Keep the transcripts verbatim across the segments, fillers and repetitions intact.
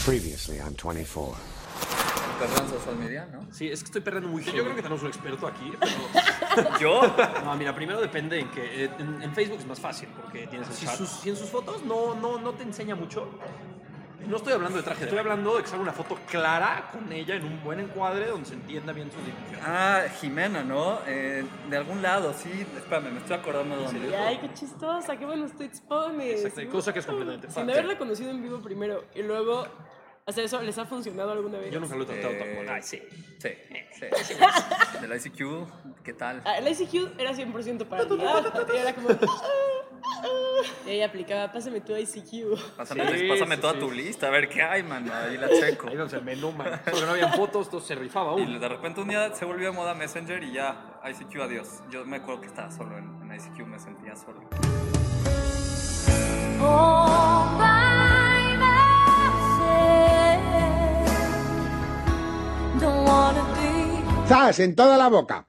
Previously on twenty-four. Perro en social media, ¿no? Sí, es que estoy perdiendo muy Sí, heavy. yo creo que tenemos un experto aquí, pero... ¿Yo? No, mira, primero depende en que... eh, En, en Facebook es más fácil porque tienes el Si, chat. sus, si en sus fotos no, no, no te enseña mucho, no estoy hablando de traje, estoy hablando de que salga una foto clara con ella en un buen encuadre donde se entienda bien su dimensión. Ah, Jimena, ¿no? Eh, de algún lado, sí. Espérame, me estoy acordando de dónde. Ay, qué chistosa, qué buenos tweets pones. Exacto, cosa que es completamente Sin falsa. haberla conocido en vivo primero y luego hacer eso, ¿les ha funcionado alguna vez? Yo nunca lo he tratado Eh, tampoco. Ay, sí. Sí, sí. sí. Del I C Q, ¿qué tal? Ah, el I C Q era cien por ciento para ti. Ah, era como... Y ella aplicaba, pásame tu I C Q. Pásame, Sí, pásame sí, toda sí. tu lista, a ver qué hay, mano. Ahí la checo. Ahí vemos el menú, man. Porque no habían fotos, entonces se rifaba Y uno. de repente un día se volvió de moda Messenger y ya, I C Q, adiós. Yo me acuerdo que estaba solo en, en I C Q, me sentía solo. All by myself. Don't wanna be. ¡Zas! En toda la boca.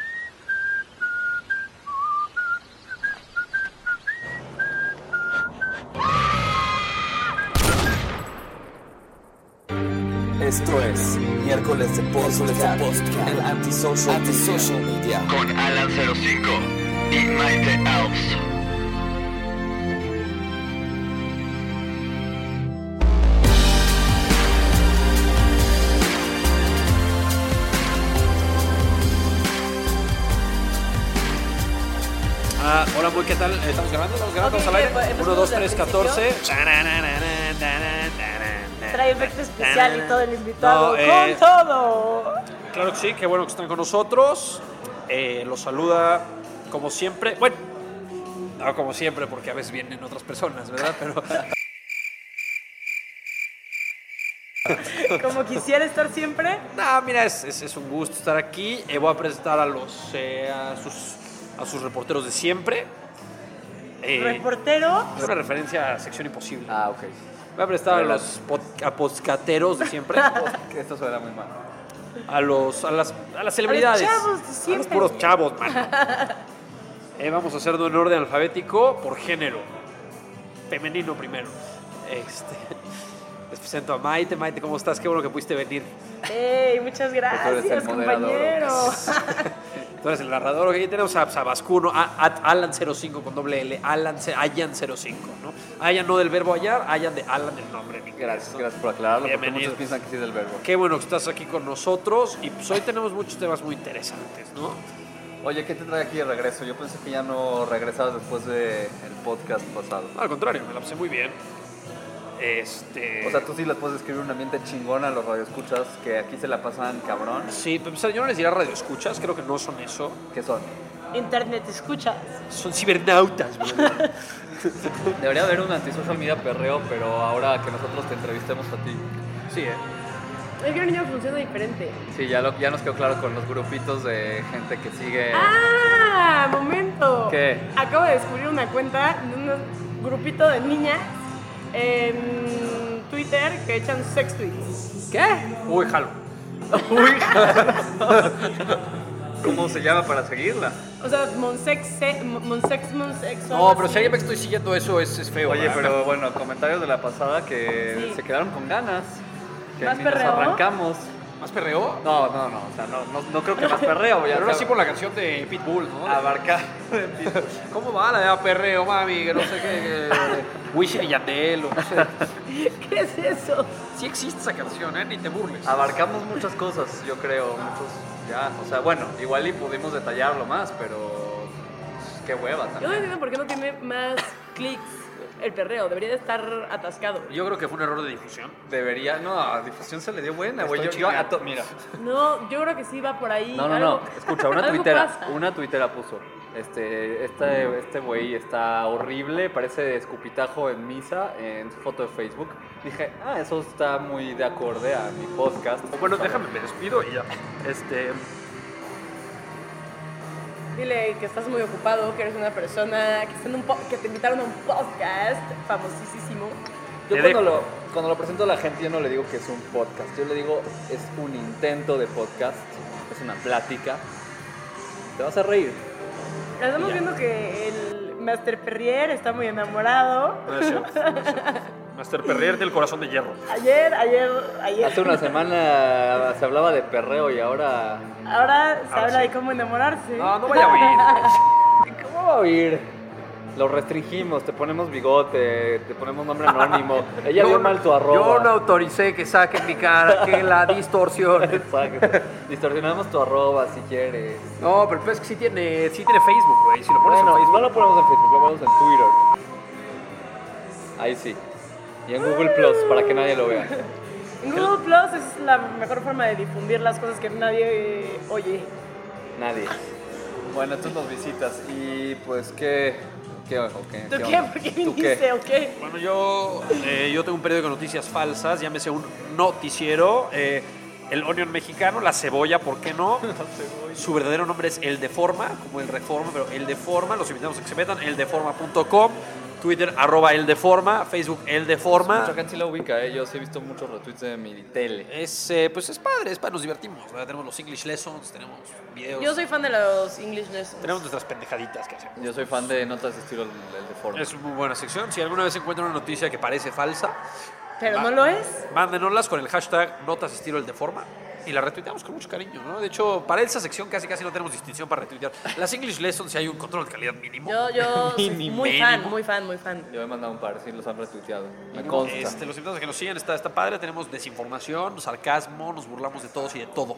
Esto es miércoles de podcast, el antisocial, antisocial media. Con Alan cero cinco y Maite Elves. Ah, hola, muy, ¿qué tal? ¿Estamos grabando? ¿Estamos grabando? Ok, ¿Estamos al aire? pues, empezamos uno, dos, desde tres, el catorce. Trae efecto especial y todo el invitado. No, eh, ¡Con todo! Claro que sí, qué bueno que están con nosotros. Eh, los saluda como siempre. Bueno, no como siempre, porque a veces vienen otras personas, ¿verdad? Pero Como quisiera estar siempre. no, mira, es, es, es un gusto estar aquí. Eh, voy a presentar a los eh, a sus a sus reporteros de siempre. Eh, Reportero. es una referencia a Sección Imposible. Ah, ok. Voy a presentar a los pod- a podcateros de siempre. Esto suena muy mal. A los a las a las celebridades. chavos de A los siempre. puros chavos, mano. Eh, vamos a hacerlo en orden alfabético por género. Femenino primero. Este, les presento a Maite. Maite, ¿cómo estás? Qué bueno que pudiste venir. ¡Ey! Muchas gracias, eres el moderador. compañero. Tú eres el narrador. Aquí tenemos a Sabascuno, a, a Alan cero cinco con doble L, Alan, Ayan cero cinco, ¿no? Ayan no del verbo hallar, Ayan de Alan del nombre en inglés, Gracias, ¿no? gracias por aclararlo, porque Bienvenido. muchos piensan que sí es del verbo. Qué bueno que estás aquí con nosotros y pues hoy tenemos muchos temas muy interesantes, ¿no? Oye, ¿qué te trae aquí de regreso? Yo pensé que ya no regresabas después del podcast pasado. Al contrario, me la pasé muy bien. Este... O sea, tú sí les puedes escribir un ambiente chingón a los radioescuchas que aquí se la pasan cabrón. Sí, pero yo no les diré radio escuchas, creo que no son eso. ¿Qué son? Internet, ¿escuchas? Son cibernautas, ¿verdad? Debería haber un antisocial media perreo, pero ahora que nosotros te entrevistemos a ti. Sí, ¿eh? Es que el niño funciona diferente. Sí, ya, lo, ya nos quedó claro con los grupitos de gente que sigue. ¡Ah! ¡Momento! ¿Qué? Acabo de descubrir una cuenta de un grupito de niñas en Twitter que echan sex tweets. ¿Qué? Uy, jalo. Uy, ¿cómo se llama para seguirla? O sea, Monsex, Monsex, Monsex. No, pero si alguien me estoy siguiendo eso es, es feo. Oye, ¿verdad? pero bueno, comentarios de la pasada que Sí. se quedaron con ganas. Que ¿Más ni nos perreo? arrancamos. ¿Más perreo? No, no, no, o sea, no, no, no creo que más perreo. Ya Pero ahora sea- sí por la canción de Pitbull, ¿no? Abarcar. ¿Cómo va la de perreo, mami? Que no sé qué. Que... Wisin y Yandel, o no sé. ¿Qué es eso? Sí existe esa canción, ¿eh? Ni te burles. Abarcamos muchas cosas, yo creo. Muchos, ya, o sea, bueno, igual y pudimos detallarlo más, pero pues, qué hueva Yo no también. entiendo por qué no tiene más clics el perreo. Debería de estar atascado. Yo creo que fue un error de difusión. Debería, no, a difusión se le dio buena, güey. Yo, Estoy yo a chingando. to- mira. No, yo creo que sí va por ahí. No, no, Algo- no. Escucha, una algo tuitera, pasa. una tuitera puso. Este, este, este güey está horrible, parece escupitajo en misa en su foto de Facebook. Dije, ah, eso está muy de acorde a mi podcast. Bueno, déjame, me despido y ya. Este. Dile que estás muy ocupado, que eres una persona que, está en un po- que te invitaron a un podcast famosísimo. Yo Te cuando dejo. lo, cuando lo presento a la gente yo no le digo que es un podcast, yo le digo es un intento de podcast, es una plática. Te vas a reír. Estamos viendo que el Master Perrier está muy enamorado. No es cierto, no es cierto. Master Perrier del corazón de hierro. Ayer, ayer, ayer. Hace una semana se hablaba de perreo y ahora... Ahora se Ahora habla sí. de cómo enamorarse. No, no vaya a oír. ¿Cómo va a oír? Lo restringimos, te ponemos bigote, te ponemos nombre anónimo. Ella Yo vio no- mal tu arroba. Yo no autoricé que saquen mi cara, que la distorsión. Exacto. Distorsionamos tu arroba si quieres. No, pero el pez es que sí tiene, sí tiene Facebook, güey. Si lo pones Bueno, en Facebook. no lo ponemos en Facebook, lo ponemos en Twitter. Ahí sí. Y en Google Plus, para que nadie lo vea. En Google Plus es la mejor forma de difundir las cosas que nadie eh, oye. Nadie. Bueno, tú nos visitas y pues qué... ¿Qué? o qué, ¿Tú qué qué? onda? ¿Por qué ¿Tú viniste qué? o qué? Bueno, yo, eh, yo tengo un periódico de noticias falsas, llámese un noticiero. eh, el Onion mexicano, la cebolla, ¿por qué no? Su verdadero nombre es El Deforma, como el Reforma, pero El Deforma. Los invitamos a que se metan, eldeforma punto com. Twitter, arroba El Deforma. Facebook, El Deforma. Mucha gente sí la ubica, ¿eh? Yo sí he visto muchos retweets de mi tele. Es, eh, pues es padre, es padre, nos divertimos. ¿Verdad? Tenemos los English Lessons, tenemos videos. Yo soy fan de los English Lessons. Tenemos nuestras pendejaditas que hacemos. Yo soy fan de notas de estilo el, el de forma. Es una muy buena sección. Si alguna vez encuentran una noticia que parece falsa, Pero Va. no lo es. mándenoslas con el hashtag notas estilo el deforma y la retuiteamos con mucho cariño, ¿no? De hecho, para esa sección casi casi no tenemos distinción para retuitear. Las English Lessons, si hay un control de calidad mínimo. Yo, yo soy Mínimo. muy fan, muy fan, muy fan. Yo me he mandado un par, sí los han retuiteado. Me consta. Este, los invitamos a que nos sigan, está, está padre. Tenemos desinformación, sarcasmo, nos burlamos de todos y de todo.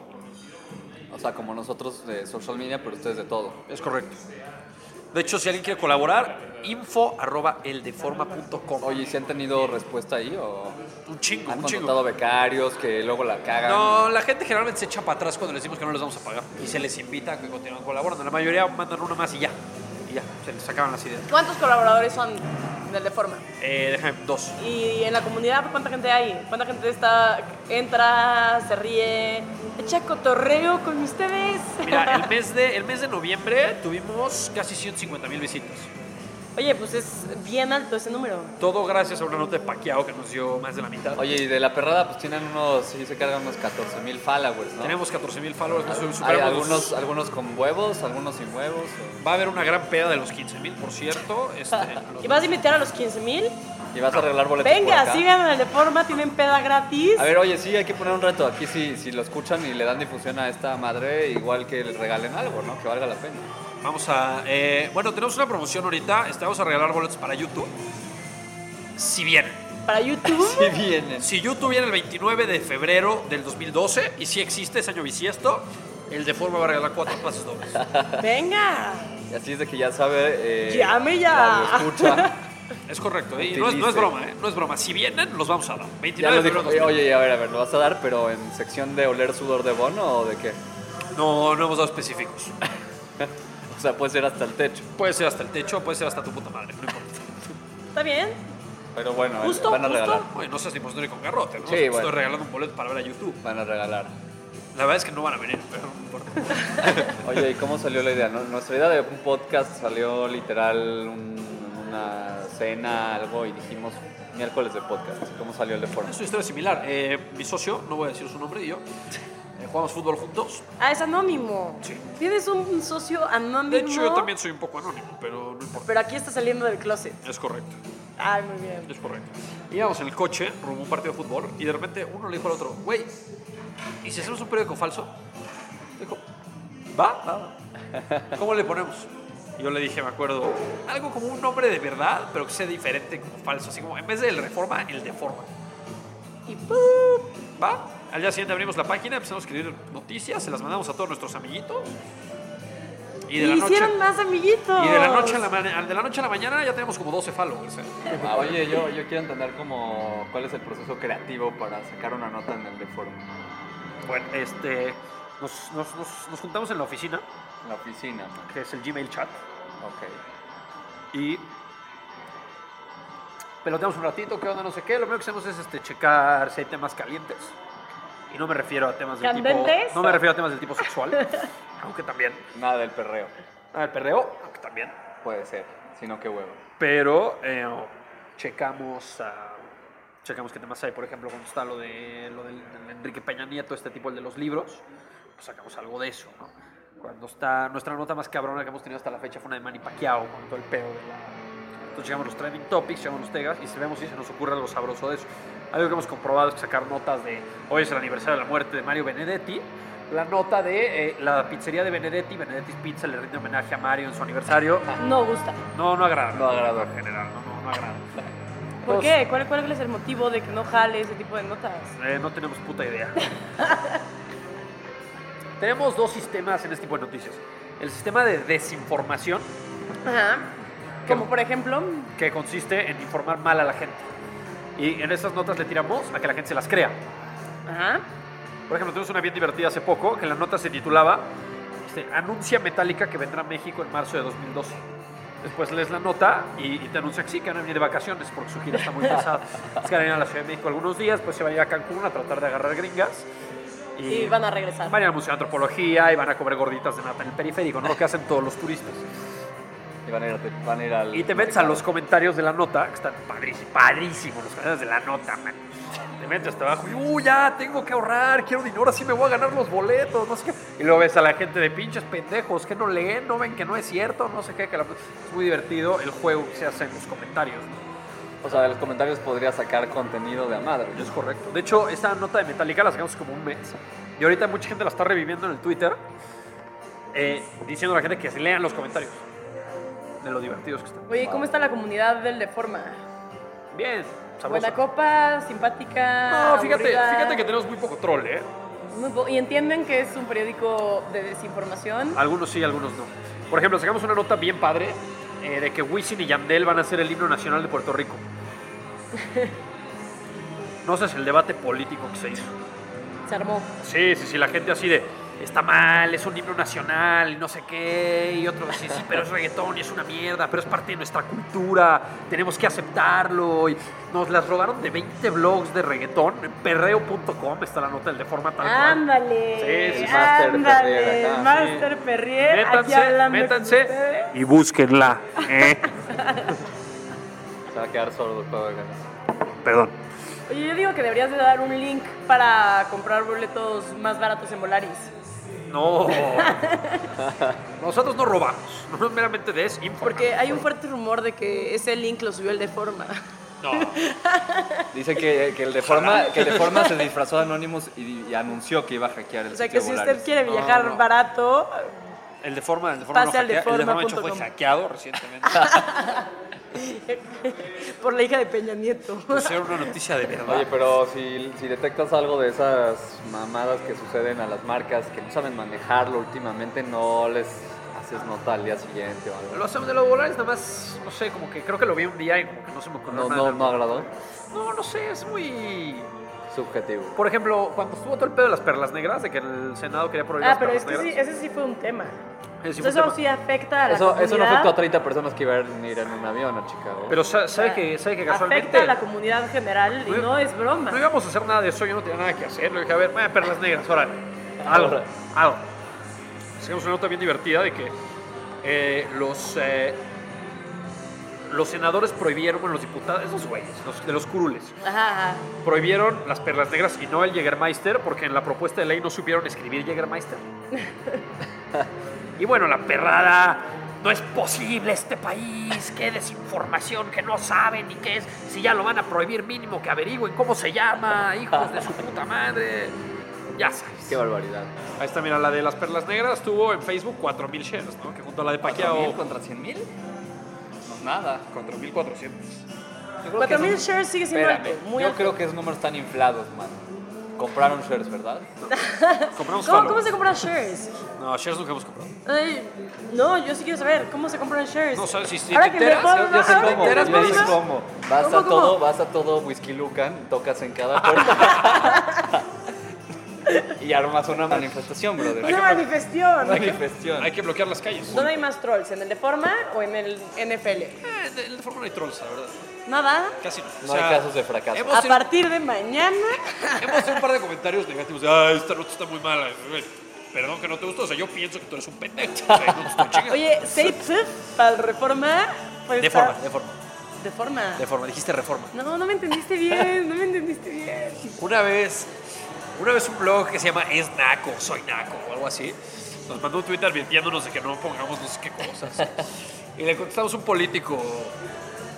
O sea, como nosotros de social media, pero ustedes de todo. Es correcto. De hecho, si alguien quiere colaborar, info arroba eldeforma punto com. Oye, ¿y si han tenido respuesta ahí o Un chingo, han un chingo. contratado becarios que luego la cagan? No, la gente generalmente se echa para atrás cuando les decimos que no les vamos a pagar. Y se les invita a que continúen colaborando. La mayoría mandan una más y ya. Y ya, se les acaban las ideas. ¿Cuántos colaboradores son del Deforma? Eh, déjame, dos. Y en la comunidad, ¿cuánta gente hay? ¿Cuánta gente está, entra, se ríe, echa cotorreo con ustedes? Mira, el mes de, el mes de noviembre tuvimos casi ciento cincuenta mil visitas. Oye, pues es bien alto ese número. Todo gracias a una nota de Pacquiao que nos dio más de la mitad. Oye, y de la perrada, pues tienen unos, sí se cargan unos catorce mil followers, ¿no? Tenemos catorce mil followers. nos Hay superamos los- algunos, algunos con huevos, algunos sin huevos. o- Va a haber una gran peda de los quince mil, por cierto. Este, los- ¿Y vas a invitar a los quince mil? Y vas a arreglar boletos por Venga, acá. sigan al Deforma, tienen peda gratis. A ver, oye, sí, hay que poner un reto. Aquí si, si lo escuchan y le dan difusión a esta madre, igual que les regalen algo, ¿no? Que valga la pena. Vamos a... eh, bueno, tenemos una promoción ahorita. Este, vamos a regalar boletos para YouTube. Si vienen. Para YouTube. Sí vienen. Si YouTube viene el veintinueve de febrero del dos mil doce, y si existe ese año bisiesto, el Deforma va a regalar cuatro pases dobles. Venga. Y así es de que ya sabe... Eh, Llame ya. radio escucha. Es correcto, ¿eh? Y no es, no es Utilice. broma, ¿eh? No es broma. Si vienen, los vamos a dar. Ya veintinueve lo de dijo. febrero. Oye, oye, a ver, a ver, ¿lo vas a dar, pero en sección de oler sudor de bono o de qué? No, no hemos dado específicos. O sea, puede ser hasta el techo. Puede ser hasta el techo, puede ser hasta tu puta madre, no importa. ¿Está bien? Pero bueno, Justo, van a justo. regalar. Oye, no seas impositor y con garrote, ¿no? Sí, Estoy bueno. regalando un boleto para ver a YouTube. Van a regalar. La verdad es que no van a venir, pero no importa. Oye, ¿y cómo salió la idea? ¿No? Nuestra idea de un podcast salió literal un- una cena, algo, y dijimos miércoles de podcast. ¿Cómo salió el de forma? Es una historia similar. Eh, mi socio, no voy a decir su nombre, y yo eh, jugamos fútbol juntos. Ah, es anónimo. Sí. Tienes un socio anónimo. De hecho, yo también soy un poco anónimo, pero no importa. Pero aquí está saliendo del closet. Es correcto, Ay, muy bien. es correcto. Íbamos en el coche rumbo a un partido de fútbol y de repente uno le dijo al otro, güey, ¿y si hacemos un periódico falso? Dijo, ¿va? Va. ¿Cómo le ponemos? Y yo le dije, me acuerdo, algo como un nombre de verdad, pero que sea diferente como falso. Así como en vez del Reforma, el Deforma. Y ¡pum! ¿Va? Al día siguiente abrimos la página, empezamos a escribir noticias, se las mandamos a todos nuestros amiguitos. Y de la noche, hicieron más amiguitos. y de la noche a la, ma- de la noche a la mañana ya tenemos como doce followers. ¿eh? Ah, oye, yo, yo quiero entender como cuál es el proceso creativo para sacar una nota en el de foro. Bueno, este, nos, nos, nos, nos juntamos en la oficina, La oficina, ¿no? que es el Gmail chat, Ok. y peloteamos un ratito, qué onda, no sé qué. Lo primero que hacemos es este, checar si hay temas calientes. Y no me refiero a temas del tipo... ¿Candentes? No me refiero a temas del tipo sexual, aunque también. Nada del perreo. Ah, el perreo, aunque también. Puede ser, sino que huevo. Pero eh, checamos, ah, checamos qué temas hay. Por ejemplo, cuando está lo de lo del, del Enrique Peña Nieto, este tipo, el de los libros, pues sacamos algo de eso, ¿no? Cuando está nuestra nota más cabrona que hemos tenido hasta la fecha fue una de Manny Pacquiao, con todo el pedo de la Entonces llegamos los trending topics, llegamos los tegas y si vemos si se nos ocurre algo sabroso de eso. Algo que hemos comprobado es que sacar notas de hoy es el aniversario de la muerte de Mario Benedetti. La nota de eh, la pizzería de Benedetti, Benedetti's Pizza, le rinde homenaje a Mario en su aniversario. No gusta. No, no agrada. No agrada. En general, no, no, no agrada. ¿Por Dos, qué? ¿Cuál, ¿Cuál es el motivo de que no jale ese tipo de notas? eh, no tenemos puta idea. Tenemos dos sistemas en este tipo de noticias. El sistema de desinformación, Ajá. Como por ejemplo, que consiste en informar mal a la gente. Y en esas notas le tiramos a que la gente se las crea. ajá. Por ejemplo, tuvimos una bien divertida hace poco, que la nota se titulaba este, Anuncia Metallica que vendrá a México en marzo de dos mil doce. Después lees la nota y, y te anuncia que sí, que van a venir de vacaciones porque su gira está muy pesada. Es que van a ir a la Ciudad de México algunos días, pues se van a ir a Cancún a tratar de agarrar gringas. Y van a regresar. Van a ir al Museo de Antropología y van a comer gorditas de nata en el periférico, ¿no? Lo que hacen todos los turistas. Y van a ir, van a ir al... Y te metes a los comentarios de la nota, que están padrísimos, padrísimos los comentarios de la nota, man. Te metes hasta abajo y, uy, ya, tengo que ahorrar, quiero dinero, ahora sí me voy a ganar los boletos, no sé qué. Y luego ves a la gente de pinches pendejos que no leen, no ven que no es cierto, no sé qué. Que la... Es muy divertido el juego que se hace en los comentarios, ¿no? O sea, de los comentarios podría sacar contenido de a madre. Es correcto. De hecho, esta nota de Metallica la sacamos como un mes. Y ahorita mucha gente la está reviviendo en el Twitter, eh, diciendo a la gente que se lean los comentarios de lo divertidos que están. Oye, ¿cómo está la comunidad del Deforma? Bien, sabroso. Buena copa, simpática. No, fíjate, aburrida. fíjate que tenemos muy poco troll, ¿eh? Muy po- y entienden que es un periódico de desinformación. Algunos sí, algunos no. Por ejemplo, sacamos una nota bien padre eh, de que Wisin y Yandel van a ser el himno nacional de Puerto Rico. No sé, es el debate político que se hizo. Se armó. Sí, sí, sí, la gente así de, está mal, es un himno nacional y no sé qué, y otro sí, sí, pero es reggaetón y es una mierda, pero es parte de nuestra cultura, tenemos que aceptarlo. Y nos las robaron de veinte blogs de reggaetón, en perreo punto com está la nota del Deforma tal cual. Ándale. Sí, sí, Master ándale. Perrier acá, Master Perrier. Aquí Métanse, hablando con métanse ustedes. y búsquenla. ¿eh? Se va a quedar sordo todo. Perdón. Oye, yo digo que deberías de dar un link para comprar boletos más baratos en Volaris. No. Nosotros no robamos, no es meramente desinformamos. Porque hay un fuerte rumor de que ese link lo subió el Deforma. No. Dice que, que, el de forma, que el de forma se disfrazó de Anonymous y, y anunció que iba a hackear el O sea sitio que si Volaris. usted quiere No, viajar no. barato, El Deforma, el Deforma no Pase al hackea- el Deforma de hecho deforma fue punto com. hackeado recientemente. por la hija de Peña Nieto. Pusieron una noticia de verdad. Oye, pero si, si detectas algo de esas mamadas que suceden a las marcas que no saben manejarlo últimamente, no les haces nota al día siguiente o algo. Lo hacemos de los Volaris, nada más, no sé, como que creo que lo vi un día y como que no se me ocurrió No, nada. no, no agradó. No, no sé, es muy... Subjetivo. Por ejemplo, cuando estuvo todo el pedo de las perlas negras, de que el Senado quería prohibir Ah, las pero perlas es que sí, negras. ese sí fue un tema. Ese sí O fue sea, un eso tema. sí afecta a la Eso, comunidad. eso no afectó a treinta personas que iban a ir en un avión a Chicago. Pero sa- sabe que, sabe que casualmente... Afecta a la comunidad general y No- no es broma. No íbamos a hacer nada de eso, yo no tenía nada que hacer. Le dije, a ver, vaya perlas negras, órale. Algo, algo. Hacemos una nota bien divertida de que eh, los, eh, los senadores prohibieron, bueno, los diputados, esos güeyes, los, de los curules, Ajá, ajá. prohibieron las perlas negras y no el Jägermeister porque en la propuesta de ley no supieron escribir Jägermeister. Y bueno, la perrada, no es posible este país, qué desinformación, que no saben ni qué es, si ya lo van a prohibir mínimo que averigüen cómo se llama, hijos de su puta madre. Ya sabes. Qué barbaridad. Ahí está, mira, la de las perlas negras tuvo en Facebook cuatro mil shares, ¿no? Que junto a la de ¿cuatro Pacquiao... mil contra cien mil? No es nada. cuatro mil cuatrocientos. Yo creo que cuatro mil esos- shares sigue siendo Espérame, alto, muy yo alto. creo que esos números están inflados, man. Compraron shares, ¿verdad? Compramos ¿Cómo, follow. ¿Cómo se compran shares? No, shares nunca hemos comprado. Ay, no, yo sí quiero saber cómo se compran shares. No sabes si, si Ahora te que el enteras... Deforma- Yo, yo sé ahora que cómo, el yo Deforma- sé cómo. Vas ¿Cómo, a cómo? todo, vas a todo Whisky Lucan, tocas en cada puerta y armas una manifestación, brother. Una manifestación. manifestación. Hay que bloquear las calles. ¿Dónde hay más trolls? ¿En el Deforma o en el N F L? Eh, de, de forma no hay trolls, la verdad. Nada. Casi no. No hay casos de fracaso. hemos A tenido- partir de mañana. Hemos tenido un par de comentarios negativos de, ay, esta nota está muy mala. Güey, perdón que no te gustó, o sea, yo pienso que tú eres un pendejo. O sea, no te estoy chingando. Oye, Safe para el Reforma. Pues de está- forma, de forma, De forma. de forma, dijiste reforma. No, no me entendiste bien, no me entendiste bien. Una vez, una vez un blog que se llama Es Naco, Soy Naco o algo así, nos mandó un Twitter advirtiéndonos de que no pongamos no sé qué cosas. Y le contestamos un político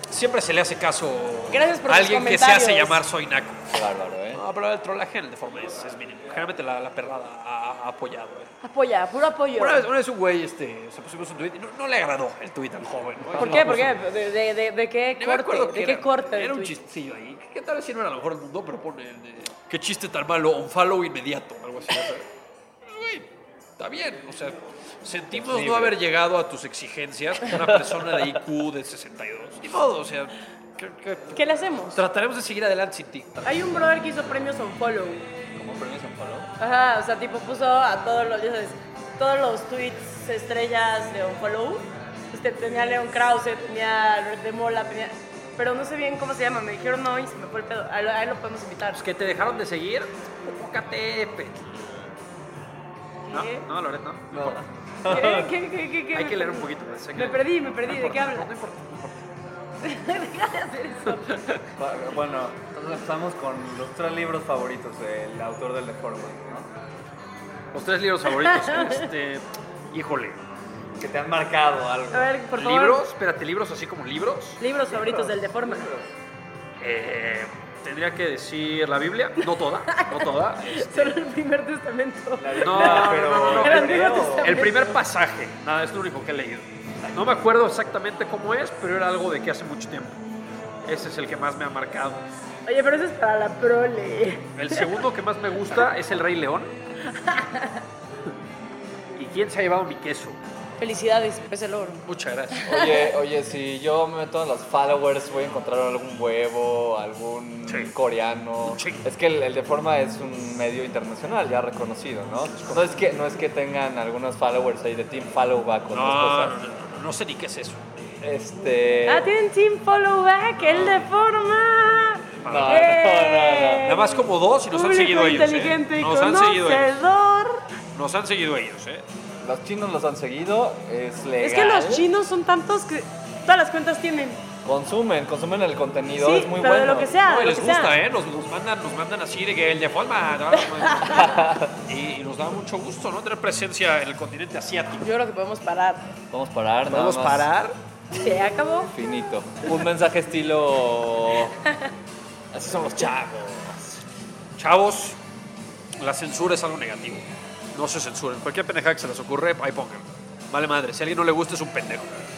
siempre se le hace caso Gracias por a sus alguien que se comentarios. hace llamar Soy Naco. Qué bárbaro, ¿eh? No, pero el trollaje en el Deforme es, es mínimo. Generalmente la, la perrada ha, ha apoyado. ¿eh? Apoya, puro apoyo. Una vez, una vez un güey este, se pusimos un tweet y no, no le agradó el tweet al joven. ¿no? ¿Por No, qué? no, ¿Por qué? no, ¿De, de, de, de qué Ni me acuerdo corte? qué ¿De qué era. corte? del Era un tweet? chistecillo ahí. ¿Qué tal si no era lo mejor del mundo? Pero pone el de, qué chiste tan malo, un follow inmediato, algo así. ¿no? Güey, está bien. O sea, sentimos Libre. no haber llegado a tus exigencias una persona de I Q de sesenta y dos. Ni modo, o sea, que- que- ¿Qué le hacemos? trataremos de seguir adelante sin ti. Hay un brother que hizo premios on follow. Como premios en follow. Ajá, o sea, tipo puso a todos los, ya sabes, todos los tweets estrellas de Unfollow. Este, tenía Leon Krause, tenía Red de Mola, tenía... Pero no sé bien cómo se llama, me dijeron no y se me fue el pedo. A, lo- a él lo podemos invitar. Los que te dejaron de seguir, enfócate, pe. No, ¿Qué? no, Loret, no. No importa. ¿Qué? ¿Qué? ¿Qué? ¿Qué? ¿Qué? Hay que leer un poquito más. hay que Me leer. perdí, me perdí, No ¿de qué importa, hablas? No importa, no importa. Deja de hacer eso. Bueno, entonces empezamos con los tres libros favoritos del autor del Deforme, ¿no? Los tres libros favoritos. este, híjole. Que te han marcado algo. A ver, por favor. ¿Libros? Espérate, ¿libros así como libros? Libros favoritos del Deforma. Eh, tendría que decir la Biblia. No toda, no toda. Este, Solo el primer testamento. no, no, pero- no, no, El no. Antiguo El Testamento. primer pasaje. Nada, es lo único que he leído. No me acuerdo exactamente cómo es, pero era algo de que hace mucho tiempo. Ese es el que más me ha marcado. Oye, pero eso es para la prole. El segundo que más me gusta es El Rey León. ¿Y quién se ha llevado mi queso? Felicidades, pez el oro. Muchas gracias. Oye, oye, si yo me meto en los followers, voy a encontrar algún huevo, algún Sí. coreano. Sí. Es que el, el Deforma es un medio internacional ya reconocido, ¿no? No es que, no es que tengan algunos followers ahí de Team Follow Back o No, otras no, cosas. no, no, no sé ni qué es eso. Este. Ah, tienen Team Follow Back, el Deforma. No, no, no, ¡Eh! Nada más como dos y nos han Público seguido ellos. inteligente ¿eh? y Nos han seguido ellos. conocedor. Nos han seguido ellos, ¿eh? Los chinos los han seguido, es legal. Es que los chinos son tantos que todas las cuentas tienen. Consumen, consumen el contenido, Sí, es muy pero bueno. de lo que sea. No, y de lo les que gusta, sea. ¿eh? Nos, nos mandan, nos mandan así de que el de forma. ¿no? y, y nos da mucho gusto, ¿no? Tener presencia en el continente asiático. Yo creo que podemos parar. Vamos a parar, nada ¿Podemos más. parar? Se acabó. Finito. Un mensaje estilo. Así son los chavos. Chavos, la censura es algo negativo. No se censuren. Cualquier pendejada que se les ocurre, ahí pongan. Vale madre, si a alguien no le gusta es un pendejo.